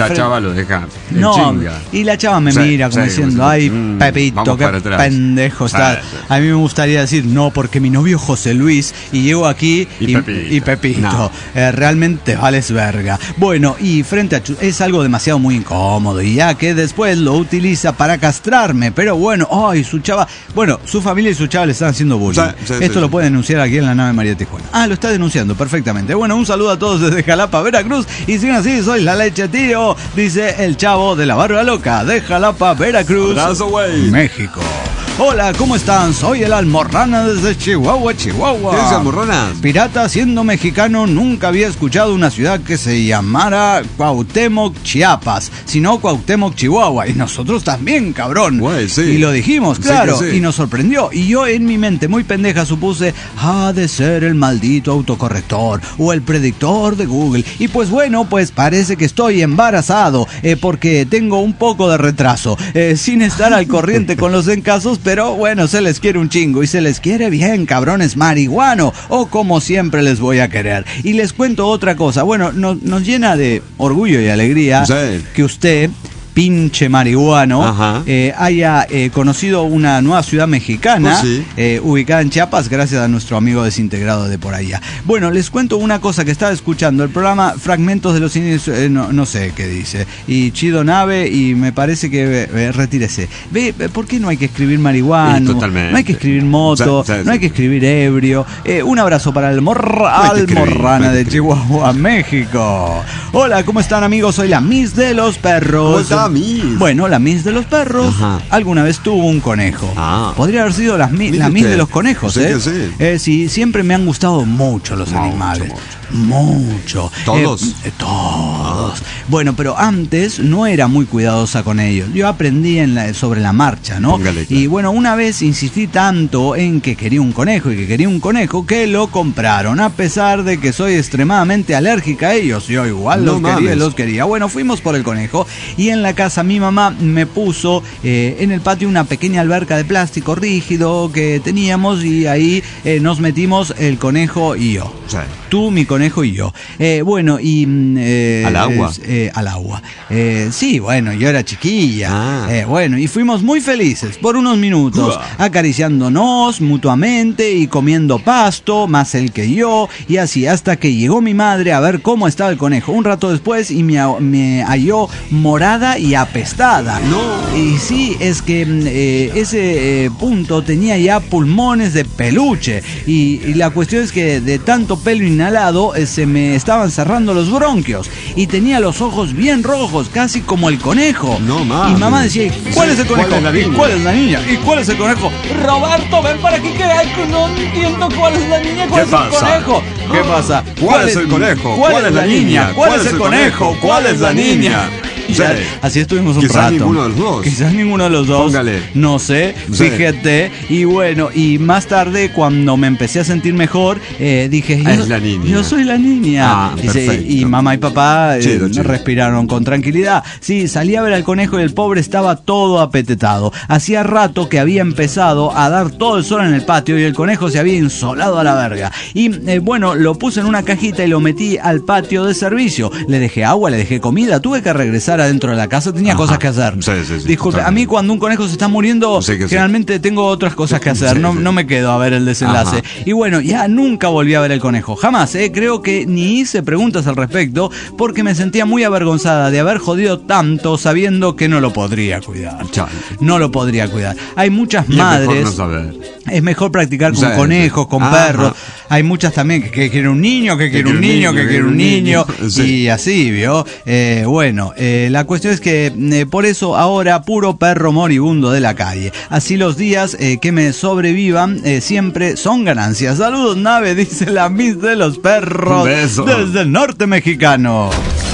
la chava lo deja en no, chinga. Y la chava me sí, mira como sí, diciendo, como ay, mmm, Pepito, qué pendejo está. Sí, sí. A mí me gustaría decir, no, porque mi novio José Luis, y llego aquí y, y Pepito. Y Pepito. No. Eh, realmente vales verga. Bueno, y frente a Chus, es algo demasiado muy incómodo, y ya que después lo utiliza para castrarme, pero bueno, ay, su chava, bueno, su familia y su chava le están haciendo bullying. Sí, sí, Esto sí, lo sí. puede denunciar aquí en la nave María Tijuana. Ah, lo está denunciando, perfectamente. Bueno, un saludo a todos desde Jalapa, Veracruz, y siguen así, soy la leche, tío, dice el chavo de la barba loca de Jalapa, Veracruz, Abrazo, México. Hola, ¿cómo están? Soy el Almorrana desde Chihuahua, Chihuahua. ¿Qué es Almorrana? Pirata, siendo mexicano, nunca había escuchado una ciudad que se llamara Cuauhtémoc, Chiapas, sino Cuauhtémoc, Chihuahua. Y nosotros también, cabrón. Güey, sí. Y lo dijimos, claro, sí sí. y nos sorprendió. Y yo en mi mente muy pendeja supuse, ha de ser el maldito autocorrector o el predictor de Google. Y pues bueno, pues parece que estoy embarazado, eh, porque tengo un poco de retraso, eh, sin estar al corriente con los encasos, pero bueno, se les quiere un chingo y se les quiere bien, cabrones marihuano, o como siempre les voy a querer. Y les cuento otra cosa, bueno, no, nos llena de orgullo y alegría sí. que usted, pinche marihuano, eh, haya eh, conocido una nueva ciudad mexicana, oh, sí. eh, ubicada en Chiapas, gracias a nuestro amigo desintegrado de por allá. Bueno, les cuento una cosa que estaba escuchando, el programa Fragmentos de los Cines, eh, no, no sé qué dice, y Chido Nave, y me parece que eh, retírese. Ve, ¿por qué no hay que escribir marihuano? Totalmente. No hay que escribir moto, sí, sí, sí. no hay que escribir ebrio. Eh, un abrazo para el morra, no Almorrana de Chihuahua, México. Hola, ¿cómo están, amigos? Soy la Miss de los Perros. Miss. Bueno, la Miss de los Perros Ajá. alguna vez tuvo un conejo. Ah. Podría haber sido la, la Miss de los conejos, sí, ¿eh? Sí. Eh, sí, siempre me han gustado mucho los mucho, animales. Mucho. Mucho. ¿Todos? Eh, todos. Bueno, pero antes no era muy cuidadosa con ellos. Yo aprendí en la, sobre la marcha, ¿no? Póngale, claro. Y bueno, una vez insistí tanto en que quería un conejo y que quería un conejo que lo compraron, a pesar de que soy extremadamente alérgica a ellos. Yo igual no los mames. quería, los quería. Bueno, fuimos por el conejo y en la casa mi mamá me puso eh, en el patio una pequeña alberca de plástico rígido que teníamos, y ahí eh, nos metimos el conejo y yo. Sí. Tú, mi conejo y yo. Eh, bueno, y... Eh, ¿Al agua? Eh, al agua. Eh, sí, bueno, yo era chiquilla. Ah. Eh, bueno, y fuimos muy felices por unos minutos, uh. acariciándonos mutuamente y comiendo pasto, más él que yo, y así hasta que llegó mi madre a ver cómo estaba el conejo. Un rato después y me, me halló morada y apestada. No. Y sí, es que eh, ese eh, punto tenía ya pulmones de peluche, y, y la cuestión es que de tanto pelo inhalado eh, se me estaban cerrando los bronquios y tenía los ojos bien rojos, casi como el conejo. No mames. Y mamá decía, ¿cuál es el conejo? ¿Cuál es la ¿Y cuál es la niña? ¿Y cuál es el conejo? Roberto, ven para aquí que no entiendo cuál es la niña, cuál es el conejo. ¿Qué pasa? ¿Cuál es el conejo? ¿Cuál es la niña? ¿Cuál es el conejo? ¿Cuál es la niña? Sí. Así estuvimos un Quizás rato. Quizás ninguno de los dos. Quizás ninguno de los dos. Póngale. No sé, sí. Fíjate. Y bueno, y más tarde, cuando me empecé a sentir mejor, eh, dije, yo, es la niña. yo soy la niña. Ah, Dice, y mamá y papá eh, chido, chido. respiraron con tranquilidad. Sí, salí a ver al conejo y el pobre estaba todo apetetado. Hacía rato que había empezado a dar todo el sol en el patio y el conejo se había insolado a la verga. Y eh, bueno, lo puse en una cajita y lo metí al patio de servicio. Le dejé agua, le dejé comida. Tuve que regresar adentro de la casa, tenía Ajá. cosas que hacer. Sí, sí, sí, Disculpe, a mí cuando un conejo se está muriendo, sí generalmente sí. tengo otras cosas que hacer, sí, no, sí. no me quedo a ver el desenlace. Ajá. Y bueno, ya nunca volví a ver el conejo, jamás, eh, creo que ni hice preguntas al respecto, porque me sentía muy avergonzada de haber jodido tanto sabiendo que no lo podría cuidar. Chale. No lo podría cuidar. Hay muchas y madres. Es mejor, no saber. Es mejor practicar con sí, conejos, sí. con Ajá. perros. Hay muchas también que, que quieren un niño, que quieren un niño, que quieren un niño, sí. y así, ¿vio? Eh, bueno, eh, la cuestión es que eh, por eso ahora puro perro moribundo de la calle. Así los días eh, que me sobrevivan eh, siempre son ganancias. Saludos, nave, dice la Miss de los Perros desde el norte mexicano.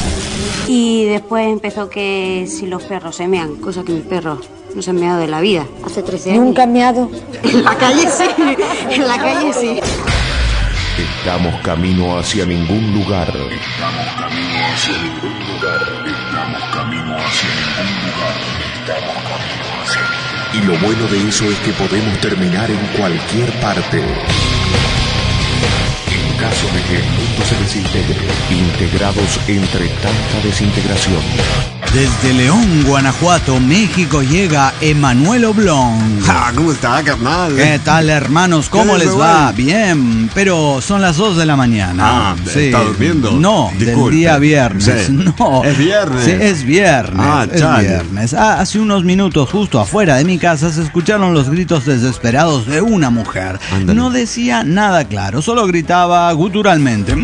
Y después empezó que si los perros se mean, cosa que mis perros no se han meado de la vida. Hace trece años. ¿Nunca han meado? En la calle sí, en la calle sí. Estamos camino hacia ningún lugar. Estamos camino hacia ningún lugar. Estamos camino hacia ningún lugar. Estamos camino hacia ningún lugar. Y lo bueno de eso es que podemos terminar en cualquier parte. En caso de que el mundo se desintegre, integrados entre tanta desintegración. Desde León, Guanajuato, México, llega Emanuel Oblong. Ah, ¿cómo está, carnal? ¿Qué tal, hermanos? ¿Cómo les va? Bien, pero son las dos de la mañana. Ah, sí. ¿Está durmiendo? No, Disculpe. del día viernes. Sí. No. Es viernes. Sí, es viernes. Ah, es chale. viernes. Ah, hace unos minutos, justo afuera de mi casa, se escucharon los gritos desesperados de una mujer. Ándale. No decía nada claro, solo gritaba guturalmente.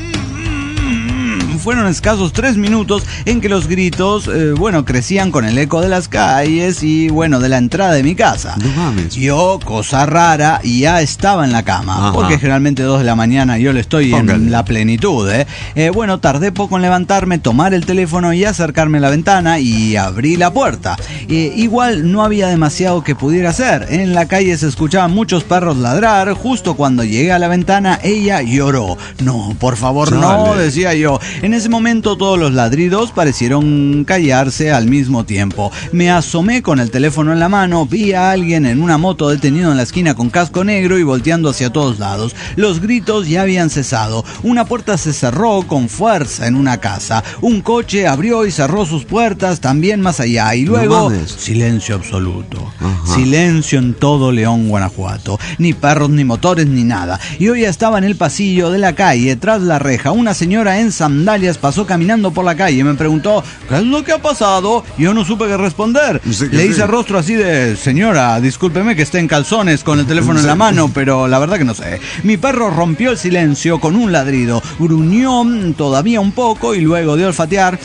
Fueron escasos tres minutos en que los gritos, eh, bueno, crecían con el eco de las calles y, bueno, de la entrada de mi casa. No mames. Yo, cosa rara, ya estaba en la cama, Ajá. porque generalmente dos de la mañana yo le estoy Póngale. en la plenitud, ¿eh? Eh, Bueno, tardé poco en levantarme, tomar el teléfono y acercarme a la ventana y abrí la puerta. Eh, igual no había demasiado que pudiera hacer. En la calle se escuchaban muchos perros ladrar. Justo cuando llegué a la ventana, ella lloró. No, por favor, no, Chale. decía yo. En ese momento todos los ladridos parecieron callarse al mismo tiempo. Me asomé con el teléfono en la mano, vi a alguien en una moto detenido en la esquina con casco negro y volteando hacia todos lados. Los gritos ya habían cesado. Una puerta se cerró con fuerza en una casa. Un coche abrió y cerró sus puertas también más allá. Y luego, mames. silencio absoluto. Ajá. Silencio en todo León, Guanajuato. Ni perros, ni motores, ni nada. Y hoy estaba en el pasillo de la calle, tras la reja. Una señora en sandalias pasó caminando por la calle y me preguntó ¿qué es lo que ha pasado? Yo no supe qué responder. Sí, que Le sí. hice rostro así de señora, discúlpeme que esté en calzones con el teléfono en la mano, pero la verdad que no sé. Mi perro rompió el silencio con un ladrido, gruñó todavía un poco y luego de olfatear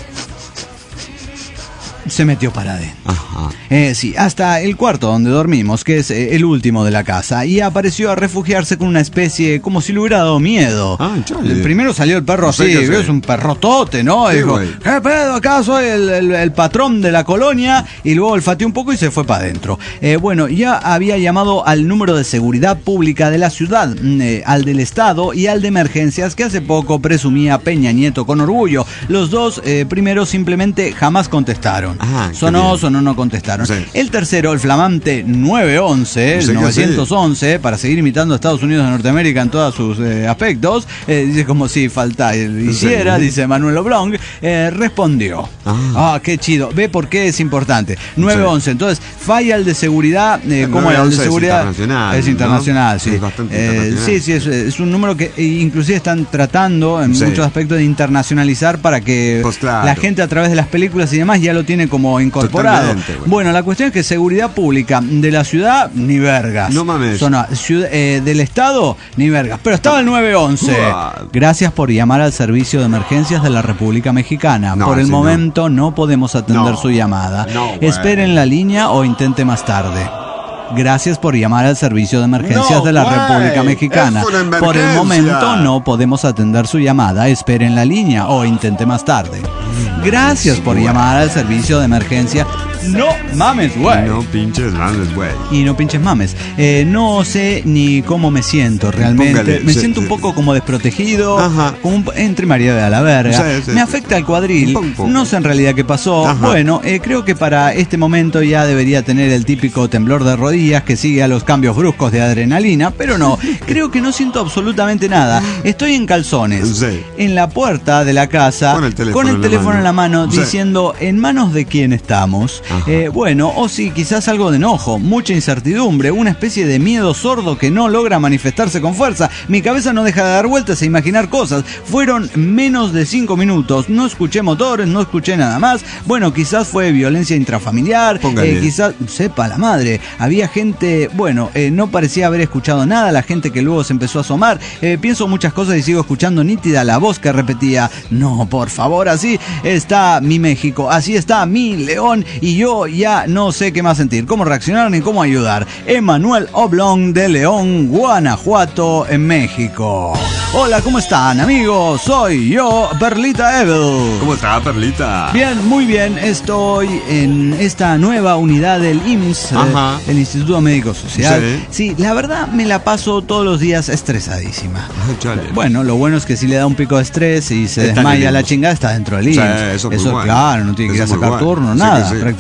se metió para adentro. Ajá. Eh, sí, hasta el cuarto donde dormimos, que es eh, el último de la casa, y apareció a refugiarse con una especie como si le hubiera dado miedo. Ah, chale. El primero salió el perro No sé así, qué hacer. es un perrotote, ¿no? Sí, Dijo, güey. ¿qué pedo? Acá soy el, el- el patrón de la colonia, y luego olfateó un poco y se fue para adentro. Eh, bueno, ya había llamado al número de seguridad pública de la ciudad, mm, eh, al del Estado y al de emergencias que hace poco presumía Peña Nieto con orgullo. Los dos eh, primeros simplemente jamás contestaron. Ah, qué sonó, bien. sonó, no contestaron. Sí. El tercero, el flamante nueve once, el Sí que novecientos once, para seguir imitando a Estados Unidos de Norteamérica en todos sus eh, aspectos, eh, dice como si falta eh, hiciera, Sí. dice Manuel Oblong, eh, respondió. Ah. Ah, qué chido. Ve por qué es importante. nueve once. Entonces, falla el de seguridad, eh, El ¿cómo era el de nueve once es seguridad? internacional, Es ¿no? internacional, sí. Es bastante Eh, internacional. Sí, sí, es, es un número que eh, inclusive están tratando en Sí. muchos aspectos de internacionalizar para que Pues claro. la gente a través de las películas y demás ya lo tiene como incorporado. Totalmente, güey. Bueno, la cuestión es que seguridad pública de la ciudad, ni vergas. No mames. Zona, ciudad- eh, del Estado, ni vergas. Pero estaba el nueve once. Uah. Gracias por llamar al Servicio de Emergencias de la República Mexicana. No, por el sí, no. momento no. podemos atender No. su llamada. No, güey. Espere en la línea o intente más tarde. Gracias por llamar al Servicio de Emergencias No, de la güey. República Mexicana. Es una Por el emergencia. momento no podemos atender su llamada. Espere en la línea o intente más tarde. Gracias por güey. llamar al Servicio de Emergencia. No mames, güey. No pinches mames, güey. Y no pinches mames. Eh, no sé ni cómo me siento realmente. Póngale, me sí, siento un sí. poco como desprotegido. Ajá. Como un- entre María de la verga. Sí, sí, me sí. afecta el cuadril. Un poco. No sé en realidad qué pasó. Ajá. Bueno, eh, creo que para este momento ya debería tener el típico temblor de rodillas que sigue a los cambios bruscos de adrenalina. Pero no, creo que no siento absolutamente nada. Estoy en calzones. Sí. En la puerta de la casa. Con el teléfono con el en la teléfono mano. en la mano. Sí. Diciendo, ¿en manos de quién estamos? Ajá. Eh, bueno, o sí, quizás algo de enojo, mucha incertidumbre, una especie de miedo sordo que no logra manifestarse con fuerza. Mi cabeza no deja de dar vueltas e imaginar cosas. Fueron menos de cinco minutos. No escuché motores, no escuché nada más. Bueno, quizás fue violencia intrafamiliar. Póngale. eh, quizás, sepa la madre. Había gente, bueno, eh, no parecía haber escuchado nada. La gente que luego se empezó a asomar. Eh, pienso muchas cosas y sigo escuchando nítida la voz que repetía: no, por favor, así está mi México, así está mi León, y yo ya no sé qué más sentir, cómo reaccionar ni cómo ayudar. Emanuel Oblong de León, Guanajuato, en México. Hola, ¿cómo están, amigos? Soy yo, Perlita Evil. ¿Cómo está, Perlita? Bien, muy bien. Estoy en esta nueva unidad del I M S S, Ajá. eh, el Instituto Médico Social. Sí. Sí, la verdad me la paso todos los días estresadísima. Ah, chale. Bueno, lo bueno es que si le da un pico de estrés y se Está en desmaya el la I M S S. chingada, está dentro del I Sí, M S S. eso es muy bueno. claro, no tiene que ir a Eso es muy sacar bueno. turno, Sí nada, que sí. prácticamente.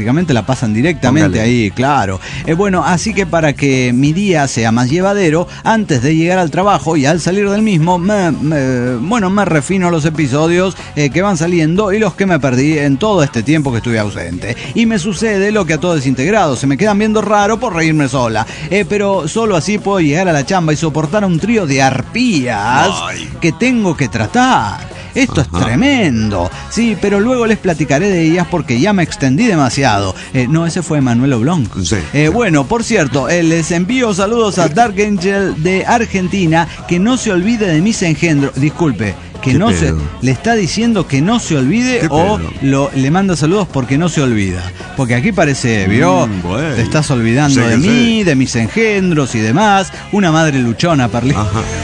lógicamente la pasan directamente Póngale. ahí, claro. Eh, bueno, así que para que mi día sea más llevadero, antes de llegar al trabajo y al salir del mismo, me, me, bueno, me refino los episodios eh, que van saliendo y los que me perdí en todo este tiempo que estuve ausente. Y me sucede lo que a todo desintegrado, se me quedan viendo raro por reírme sola. Eh, pero solo así puedo llegar a la chamba y soportar a un trío de arpías Ay. que tengo que tratar. Esto Ajá. es tremendo. Sí, pero luego les platicaré de ellas porque ya me extendí demasiado. Eh, no, ese fue Manuel Oblong. Sí. Eh, bueno, por cierto, eh, les envío saludos a Dark Angel de Argentina, que no se olvide de mis engendros. Disculpe, que no pedo? se le está diciendo que no se olvide o lo, le manda saludos porque no se olvida. Porque aquí parece, vio, mm, bueno. te estás olvidando sí, de mí, sí. de mis engendros y demás. Una madre luchona, Perlita.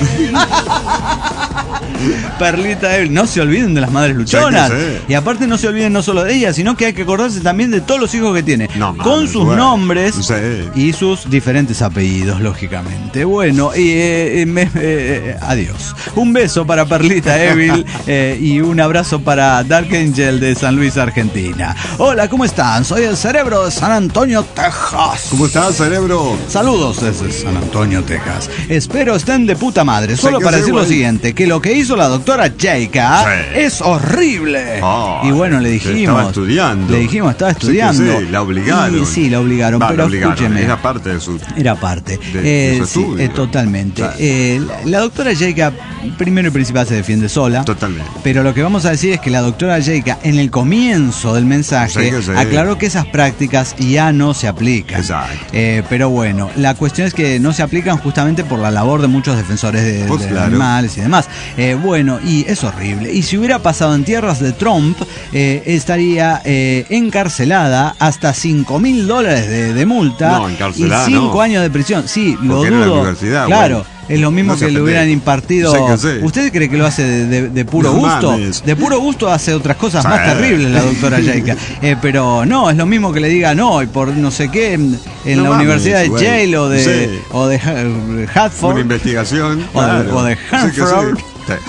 Perlita Evil, no se olviden de las madres luchonas. Sí, sí. Y aparte no se olviden no solo de ellas, sino que hay que acordarse también de todos los hijos que tiene. No, con mames, sus bueno. nombres sí. y sus diferentes apellidos, lógicamente. Bueno, y eh, me, eh, adiós. Un beso para Perlita Evil eh, y un abrazo para Dark Angel de San Luis, Argentina. Hola, ¿cómo están? Soy el Cerebro de San Antonio, Texas. ¿Cómo estás, Cerebro? Saludos desde San Antonio, Texas. Espero estén de puta madre. Solo para decir lo siguiente, que lo que hizo la doctora Jaika sí. es horrible. Oh, y bueno, le dijimos. Estaba estudiando. Le dijimos, estaba estudiando. Sí, sí, la obligaron. Y, sí, la obligaron, Va, pero la obligaron. escúcheme. Era parte de su. Era parte. De, de eh, su sí, estudio. Eh, totalmente. Claro. Eh, la, la doctora Jaika, primero y principal, se defiende sola. Totalmente. Pero lo que vamos a decir es que la doctora Jaika, en el comienzo del mensaje, sí, sí. aclaró que esas prácticas ya no se aplican. Exacto. Eh, pero bueno, la cuestión es que no se aplican justamente por la labor de muchos defensores de, pues de claro. animales y demás. Eh, bueno, y es horrible. Y si hubiera pasado en tierras de Trump, eh, estaría eh, encarcelada hasta cinco mil dólares de, de multa no, y cinco no. años de prisión. Sí, lo Porque dudo. Era la universidad, claro. Bueno. Es lo mismo no que le hubieran impartido. Sí, que sí. ¿Usted cree que lo hace de, de, de puro no gusto? Mames. De puro gusto hace otras cosas sí. más terribles la doctora Jaika. Eh, pero no, es lo mismo que le diga no, y por no sé qué, en, en no la mames, Universidad de güey. Yale o de, sí. o de Hartford. Una investigación. O, claro. de, o de Hartford. Sí,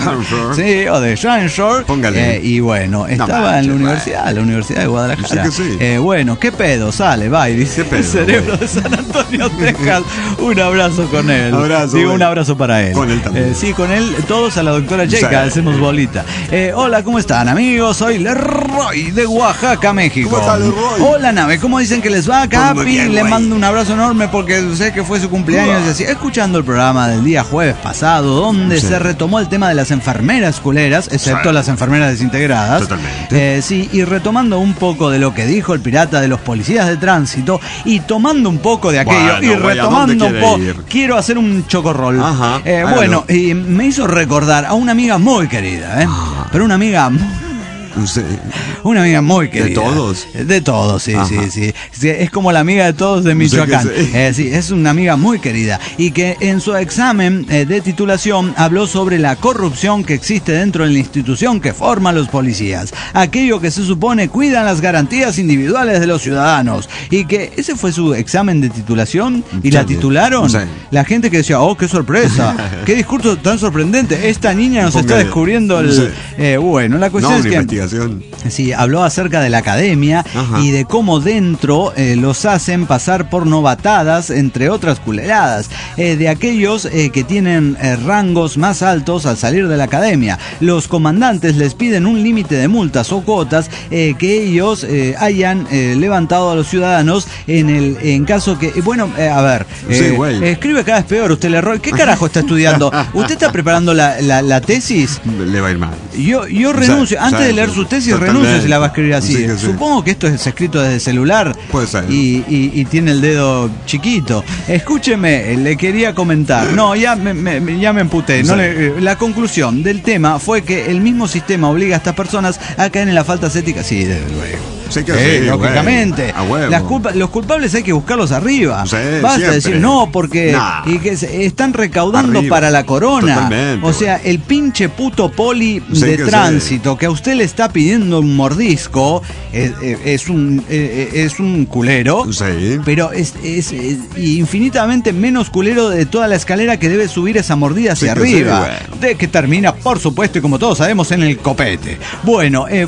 sí, o de Shore. Póngale. Eh, y bueno, estaba no, en la universidad, vale. la Universidad de Guadalajara. Sí que sí. Eh, bueno, ¿qué pedo? Sale, va y dice el Cerebro de San Antonio, Texas. Un abrazo con él. Abrazo. Digo, un abrazo para él. Con él también. Eh, sí, con él, todos a la doctora Jaika, sí. hacemos bolita. Eh, hola, ¿cómo están, amigos? Soy Leroy de Oaxaca, México. ¿Cómo está, Leroy? Hola, nave, ¿cómo dicen que les va? Capi, bien, le mando un abrazo enorme porque sé que fue su cumpleaños y así. Escuchando el programa del día jueves pasado, donde sí. se retomó el tema de las enfermeras culeras, excepto sí. las enfermeras desintegradas. Totalmente. Eh, sí, y retomando un poco de lo que dijo el pirata de los policías de tránsito y tomando un poco de aquello bueno, y retomando un poco, quiero hacer un chocorrol. Ajá, eh, bueno, y me hizo recordar a una amiga muy querida, ¿eh? Ah. pero una amiga muy... Sí. Una amiga muy querida. ¿De todos? De todos, sí, sí, sí, sí. Es como la amiga de todos de Michoacán. Sí, eh, sí, es una amiga muy querida. Y que en su examen eh, de titulación habló sobre la corrupción que existe dentro de la institución que forman los policías. Aquello que se supone cuidan las garantías individuales de los ciudadanos. Y que ese fue su examen de titulación y sí, la titularon. Sí. La gente que decía, oh, qué sorpresa, qué discurso tan sorprendente. Esta niña nos Ponga está descubriendo el... Sí. Eh, bueno, la cuestión no, es que... Sí, habló acerca de la academia Ajá. y de cómo dentro eh, los hacen pasar por novatadas, entre otras culeradas, eh, de aquellos eh, que tienen eh, rangos más altos al salir de la academia. Los comandantes les piden un límite de multas o cuotas eh, que ellos eh, hayan eh, levantado a los ciudadanos en el en caso que... Bueno, eh, a ver, eh, sí, escribe cada vez peor usted, Leroy. ¿Qué carajo está estudiando? ¿Usted está preparando la, la, la tesis? Le va a ir mal. Yo, yo renuncio, o sea, antes de leer su tesis renuncio si la va a escribir así. Sí, sí. Supongo que esto es escrito desde celular. Puede ser. Y, y, y tiene el dedo chiquito. Escúcheme, le quería comentar. No, ya me, me, ya me emputé. No le, la conclusión del tema fue que el mismo sistema obliga a estas personas a caer en las faltas éticas. Sí, desde luego. Sí que eh, sí, lógicamente. Las culpa, los culpables hay que buscarlos arriba. Sí, Basta siempre. decir no porque nah. y que se, están recaudando arriba. Para la corona. Totalmente, o sea, bueno. el pinche puto poli sí de que tránsito sí. que a usted le está pidiendo un mordisco es, es un es un culero, sí. pero es, es, es infinitamente menos culero de toda la escalera que debe subir esa mordida hacia sí arriba, sí, bueno. de que termina, por supuesto, y como todos sabemos, en el copete. Bueno, eh, fue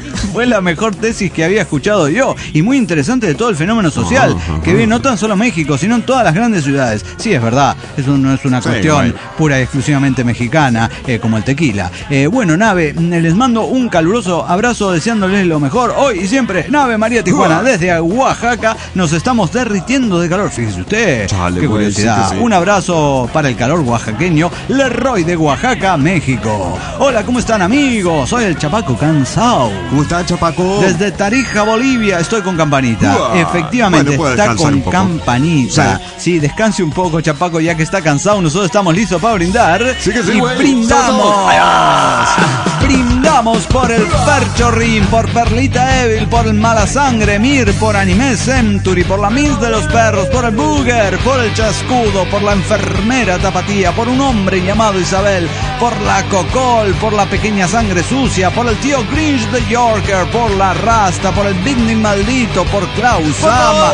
Fue la mejor tesis que había escuchado yo y muy interesante de todo el fenómeno social, uh-huh. que vive no tan solo en México, sino en todas las grandes ciudades. Sí, es verdad, eso no es una sí, cuestión right. pura y exclusivamente mexicana, eh, como el tequila. Eh, bueno, Nave, les mando un caluroso abrazo deseándoles lo mejor hoy y siempre. Nave María Tijuana, uh-huh. desde Oaxaca, nos estamos derritiendo de calor. Fíjese usted, Chale, qué curiosidad. Sí, sí. Un abrazo para el calor oaxaqueño, Leroy de Oaxaca, México. Hola, ¿cómo están, amigos? Soy el Chapaco Cansao. ¿Cómo está, Chapaco? Desde Tarija, Bolivia, estoy con campanita. Uh, Efectivamente, bueno, está con campanita. Sí. sí, descanse un poco, Chapaco, ya que está cansado. Nosotros estamos listos para brindar. Sí que sí, y güey. brindamos. Brindamos por el Ferchorrín, por Perlita Evil, por el Mala Sangre Mir, por Anime Century, por la Miss de los Perros, por el Booger, por el Chascudo, por la enfermera Tapatía, por un hombre llamado Isabel, por la Cocol, por la pequeña sangre sucia, por el tío Grinch de Yorker, por la Rasta, por el Big maldito, por Klaus Sama.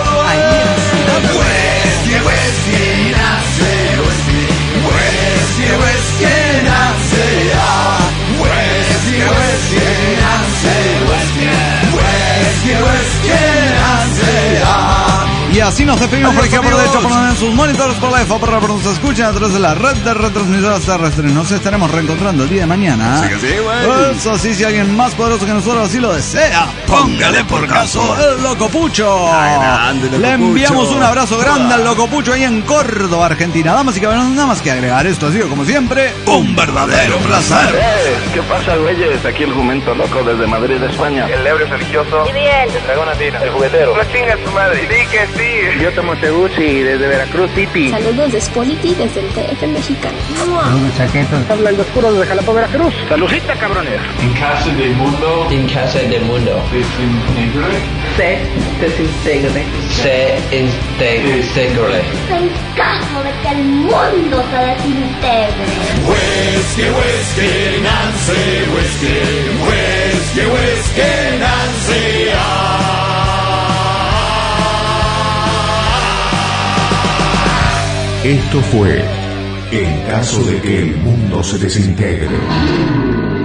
Y así nos despedimos por aquí, por derecho, por donde en sus monitores, por la F, por la por nos escuchan a través de la red de retransmisoras terrestres. Nos estaremos reencontrando el día de mañana. Sí que sí, güey. Eso sí, si alguien más poderoso que nosotros así lo desea, póngale por caso el Loco Pucho. Ay, grande, Loco Le enviamos Pucho. un abrazo grande al Loco Pucho ahí en Córdoba, Argentina. Damas y caballeros, nada más que agregar. Esto ha sido, como siempre, un verdadero placer. Eh, ¿Qué pasa, güeyes? Aquí el jumento loco desde Madrid, España. El ebrio religioso. Y bien. El dragón latino. El juguetero. No chingas tu madre. Sí que sí. Yo tomo Teguchi desde Veracruz City. Saludos de Spolity desde el T F mexicano. Saludos, chaquetos. Habla el oscuro desde Jalapa, Veracruz. Saludcita, cabrones. En casa del mundo. En casa del mundo. Desintegre. Se desintegre. Se desintegre. En caso de que el mundo se desintegre. Whisky, whisky, Nancy, whisky, whisky, whisky, Nancy. Ah. Esto fue En caso de que el mundo se desintegre.